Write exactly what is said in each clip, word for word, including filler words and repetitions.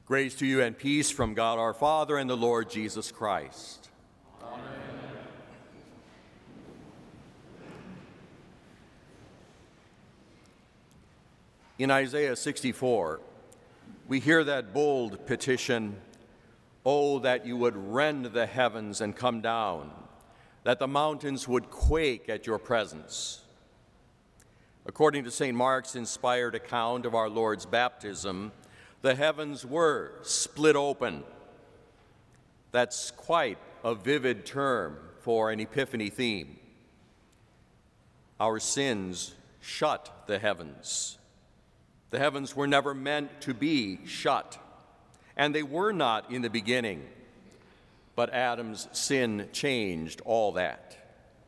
Grace to you and peace from God our Father and the Lord Jesus Christ. Amen. In Isaiah sixty-four, we hear that bold petition, "Oh, that you would rend the heavens and come down, that the mountains would quake at your presence." According to Saint Mark's inspired account of our Lord's baptism, the heavens were split open. That's quite a vivid term for an Epiphany theme. Our sins shut the heavens. The heavens were never meant to be shut, and they were not in the beginning. But Adam's sin changed all that.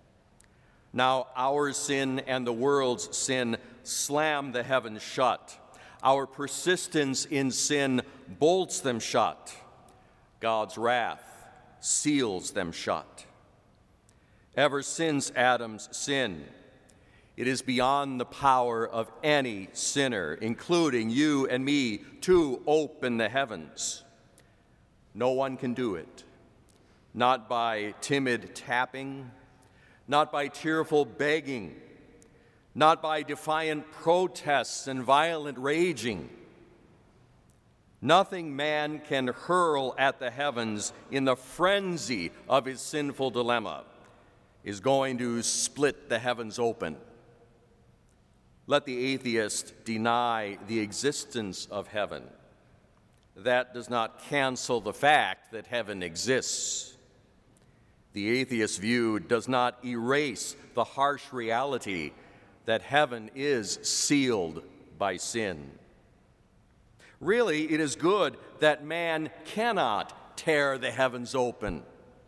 Now our sin and the world's sin slam the heavens shut. Our persistence in sin bolts them shut. God's wrath seals them shut. Ever since Adam's sin, it is beyond the power of any sinner, including you and me, to open the heavens. No one can do it, not by timid tapping, not by tearful begging, not by defiant protests and violent raging. Nothing man can hurl at the heavens in the frenzy of his sinful dilemma is going to split the heavens open. Let the atheist deny the existence of heaven. That does not cancel the fact that heaven exists. The atheist view does not erase the harsh reality that heaven is sealed by sin. Really, it is good that man cannot tear the heavens open.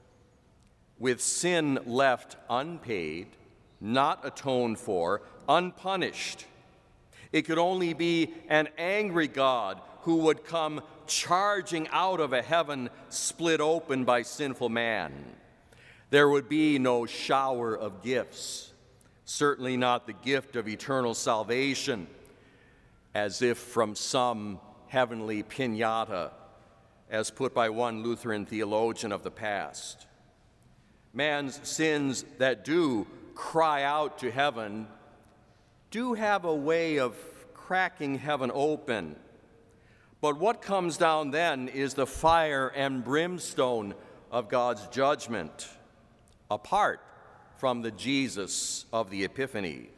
With sin left unpaid, not atoned for, unpunished, it could only be an angry God who would come charging out of a heaven split open by sinful man. There would be no shower of gifts. Certainly not the gift of eternal salvation, as if from some heavenly piñata, as put by one Lutheran theologian of the past. Man's sins that do cry out to heaven do have a way of cracking heaven open. But what comes down then is the fire and brimstone of God's judgment, apart from the Jesus of the Epiphany.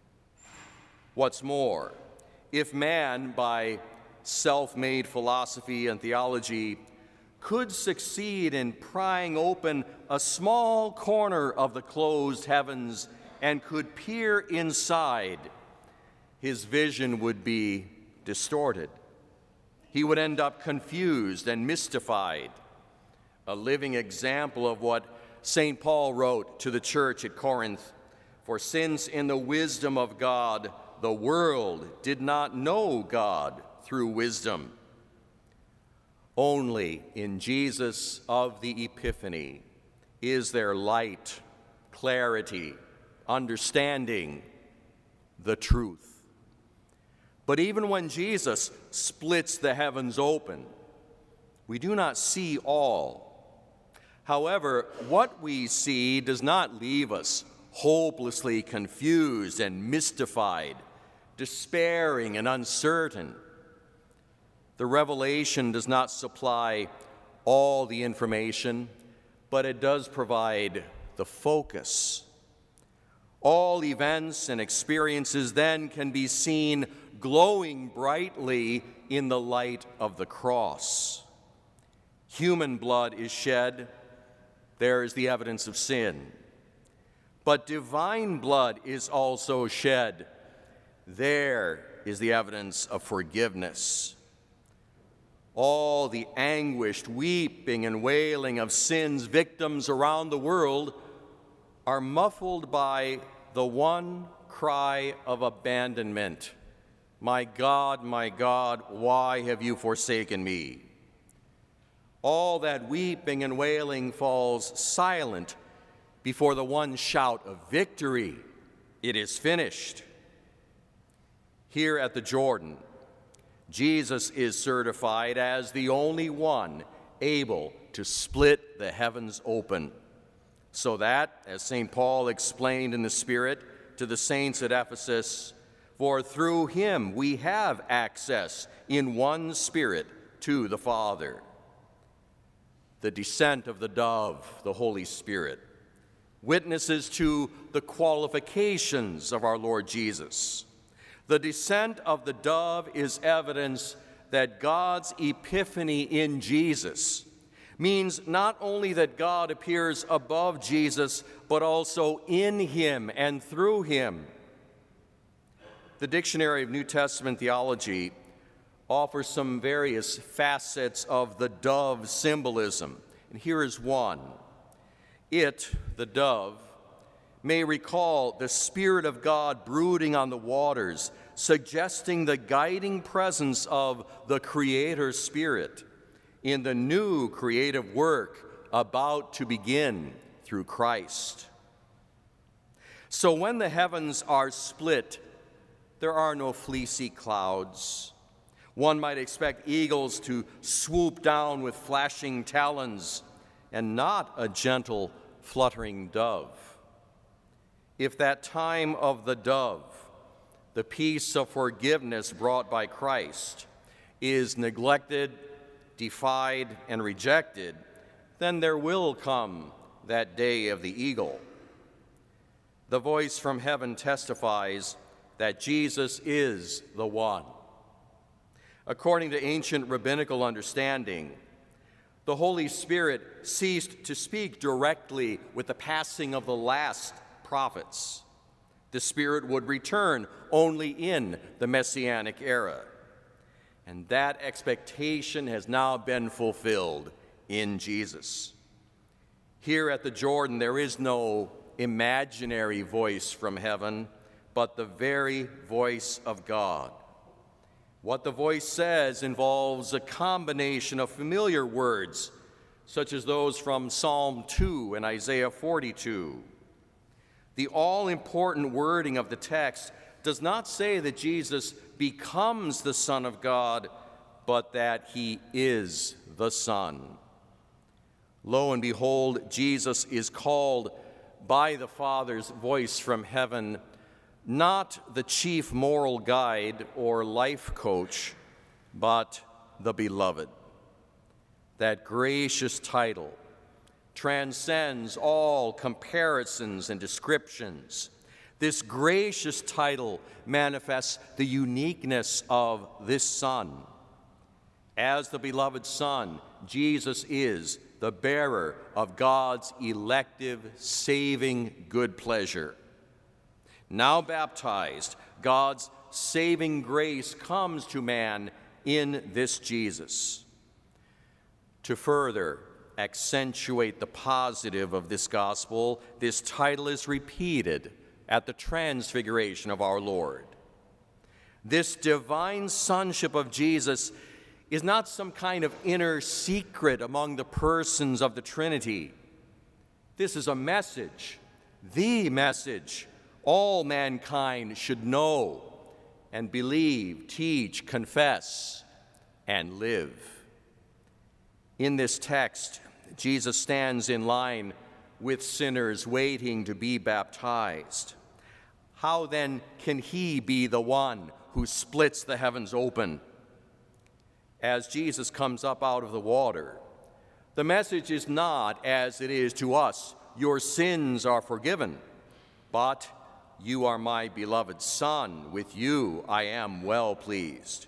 What's more, if man, by self-made philosophy and theology, could succeed in prying open a small corner of the closed heavens and could peer inside, his vision would be distorted. He would end up confused and mystified, a living example of what Saint Paul wrote to the church at Corinth, "For since in the wisdom of God the world did not know God through wisdom, only in Jesus of the Epiphany is there light, clarity, understanding, the truth." But even when Jesus splits the heavens open, we do not see all. However, what we see does not leave us hopelessly confused and mystified, despairing and uncertain. The revelation does not supply all the information, but it does provide the focus. All events and experiences then can be seen glowing brightly in the light of the cross. Human blood is shed. There is the evidence of sin. But divine blood is also shed. There is the evidence of forgiveness. All the anguished weeping and wailing of sin's victims around the world are muffled by the one cry of abandonment. "My God, my God, why have you forsaken me?" All that weeping and wailing falls silent before the one shout of victory. It is finished. Here at the Jordan, Jesus is certified as the only one able to split the heavens open, so that, as Saint Paul explained in the Spirit to the saints at Ephesus, for through him we have access in one Spirit to the Father. The descent of the dove, the Holy Spirit, witnesses to the qualifications of our Lord Jesus. The descent of the dove is evidence that God's epiphany in Jesus means not only that God appears above Jesus, but also in him and through him. The Dictionary of New Testament Theology offers some various facets of the dove symbolism, and here is one. It, the dove, may recall the Spirit of God brooding on the waters, suggesting the guiding presence of the Creator Spirit in the new creative work about to begin through Christ. So when the heavens are split, there are no fleecy clouds. One might expect eagles to swoop down with flashing talons and not a gentle, fluttering dove. If that time of the dove, the peace of forgiveness brought by Christ, is neglected, defied, and rejected, then there will come that day of the eagle. The voice from heaven testifies that Jesus is the one. According to ancient rabbinical understanding, the Holy Spirit ceased to speak directly with the passing of the last prophets. The Spirit would return only in the Messianic era. And that expectation has now been fulfilled in Jesus. Here at the Jordan, there is no imaginary voice from heaven, but the very voice of God. What the voice says involves a combination of familiar words, such as those from Psalm two and Isaiah forty-two. The all-important wording of the text does not say that Jesus becomes the Son of God, but that he is the Son. Lo and behold, Jesus is called by the Father's voice from heaven, not the chief moral guide or life coach, but the Beloved. That gracious title transcends all comparisons and descriptions. This gracious title manifests the uniqueness of this Son. As the beloved Son, Jesus is the bearer of God's elective, saving good pleasure. Now baptized, God's saving grace comes to man in this Jesus. To further accentuate the positive of this gospel, this title is repeated at the transfiguration of our Lord. This divine sonship of Jesus is not some kind of inner secret among the persons of the Trinity. This is a message, the message all mankind should know and believe, teach, confess, and live. In this text, Jesus stands in line with sinners waiting to be baptized. How then can he be the one who splits the heavens open? As Jesus comes up out of the water, the message is not as it is to us, your sins are forgiven, but you are my beloved Son, with you I am well pleased.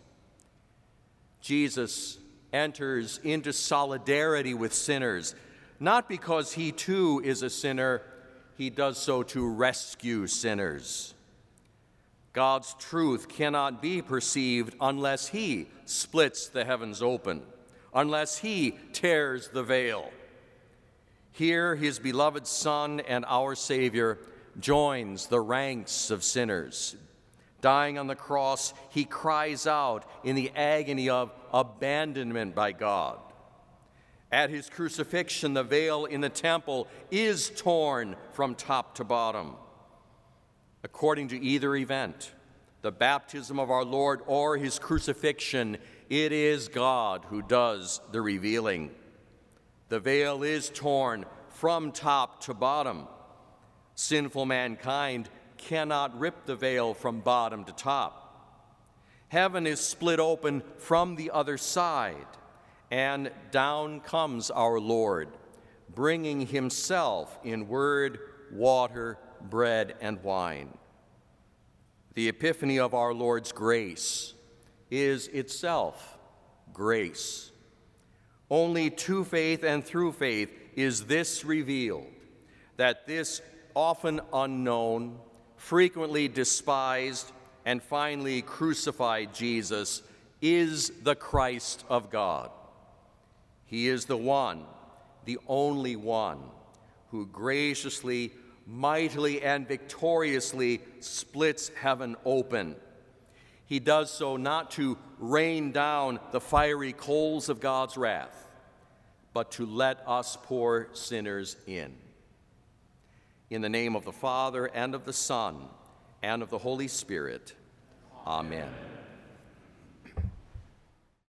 Jesus enters into solidarity with sinners, not because he too is a sinner, he does so to rescue sinners. God's truth cannot be perceived unless he splits the heavens open, unless he tears the veil. Here, his beloved Son and our Savior joins the ranks of sinners. Dying on the cross, he cries out in the agony of abandonment by God. At his crucifixion, the veil in the temple is torn from top to bottom. According to either event, the baptism of our Lord, or his crucifixion, it is God who does the revealing. The veil is torn from top to bottom. Sinful mankind cannot rip the veil from bottom to top. Heaven is split open from the other side, and down comes our Lord, bringing himself in word, water, bread, and wine. The epiphany of our Lord's grace is itself grace. Only to faith and through faith is this revealed, that this often unknown, frequently despised, and finally crucified Jesus is the Christ of God. He is the one, the only one, who graciously, mightily, and victoriously splits heaven open. He does so not to rain down the fiery coals of God's wrath, but to let us poor sinners in. In the name of the Father, and of the Son, and of the Holy Spirit, amen.